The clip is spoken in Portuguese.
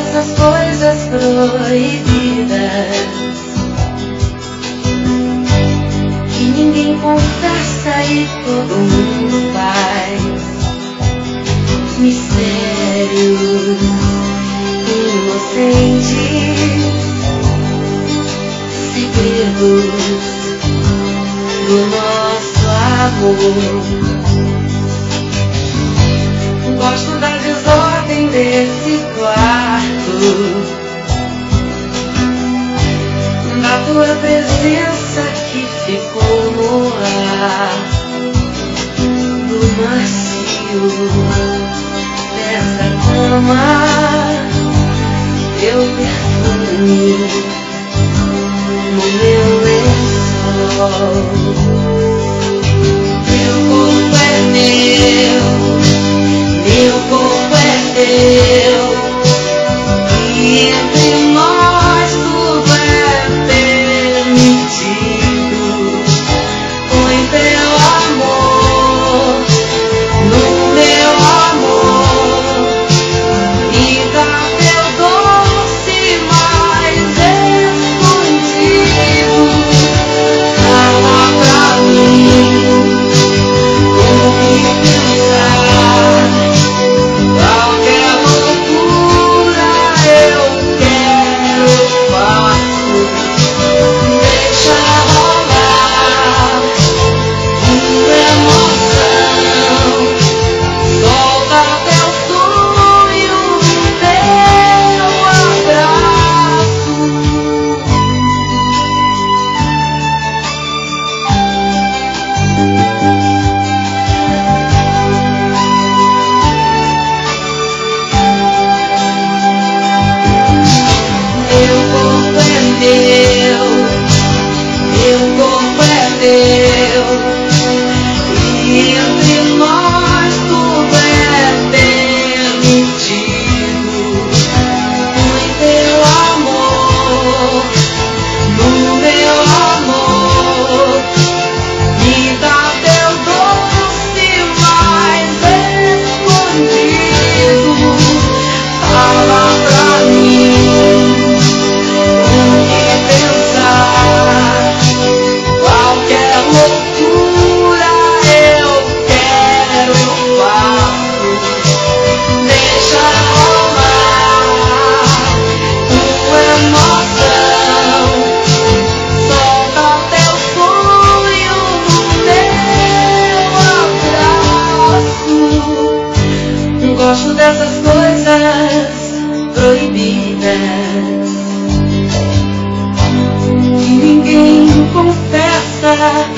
dessas coisas proibidas que ninguém confessa e todo mundo faz. Mistérios inocentes, segredos do nosso amor. Gosto da desordem desse quarto, da tua presença que ficou no ar, do macio dessa cama, teu perfume no meu lençol. Meu corpo é meu corpo é teu, e entre nós tudo é permitido. Põe teu amor no meu amor, me dá teu doce mais escondido. Fala pra mim o que pensar. Qualquer loucura eu quero, faço. Deixa rolar uma emoção. Solta teu sonho no teu abraço. Meu corpo é teu, e entre nós tudo é permitido. Põe teu amor no meu amor, me dá teu doce mais escondido. Fala pra mim o que pensar. Qualquer loucura eu quero, faço. Deixa rolar tua emoção. Solta teu sonho no meu abraço. Gosto dessas coisas proibidas que ninguém confessa